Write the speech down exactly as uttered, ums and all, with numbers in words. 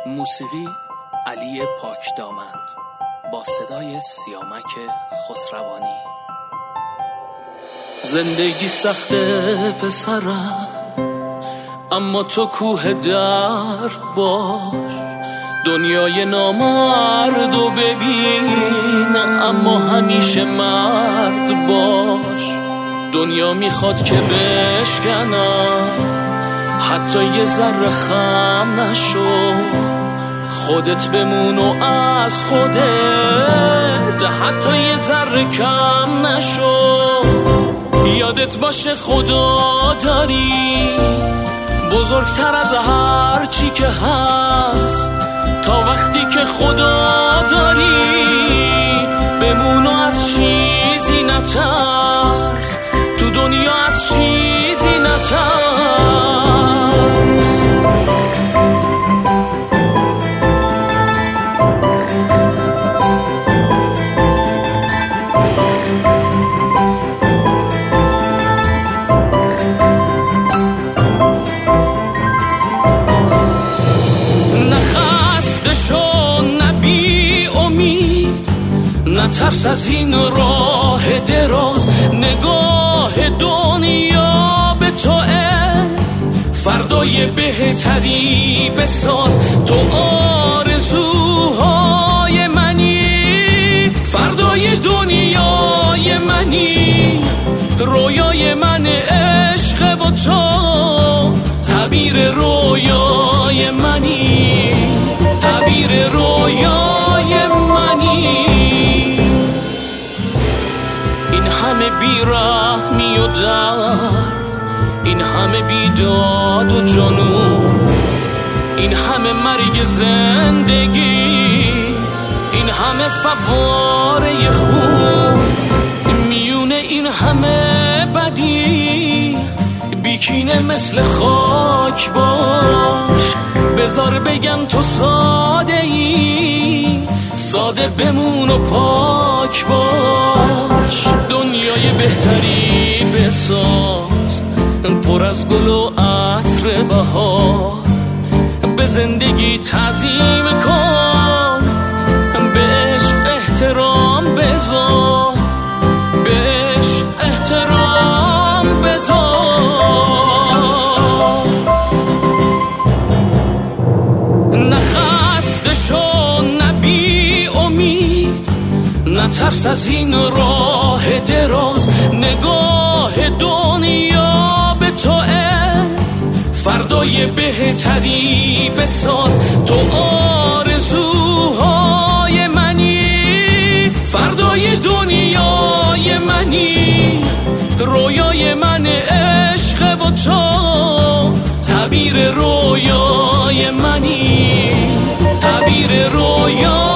موسیقی علی پاکدامن با صدای سیامک خسروانی. زندگی سخته پسرم، اما تو کوه درد باش. دنیای نامردو ببین، اما همیشه مرد باش. دنیا میخواد که بشکنم، حتی یه ذره خم نشو. خودت بمون و از خودت حتی یه ذره کم نشو. یادت باشه خدا داری، بزرگتر از هر چی که هست. تا وقتی که خدا داری، بمون و از چیزی نترس. تو دنیا از چیزی نترس. نترس از این راه دراز، نگاه دنیا به توئه. فردای بهتری بساز، تو آرزوهای منی. فردای دنیای منی، رویای من عشق و تو تعبیر رویای منی. تعبیر رویای منی. این همه بیرحمی و درد، این همه بیداد و جنون، این همه مرگ زندگی، این همه فواره خون. میونه این همه بدی، بیکینه مثل خاک باش. بذار بگم تو ساده ای، ساده بمون و پاک باش. دنیای بهتری بساز، پر از گل و عطر بهار. به زندگی تعظیم کن، به عشق احترام بذار. به عشق احترام بذار. نخسته شو، نبی امید، نترس از این راه دراز. نگاه دنیا به توئه، فردای بهتری بساز. تو آرزوهای منی، فردای دنیای منی. رویای من عشق و تو تعبیر رویای منی. تعبیر رویای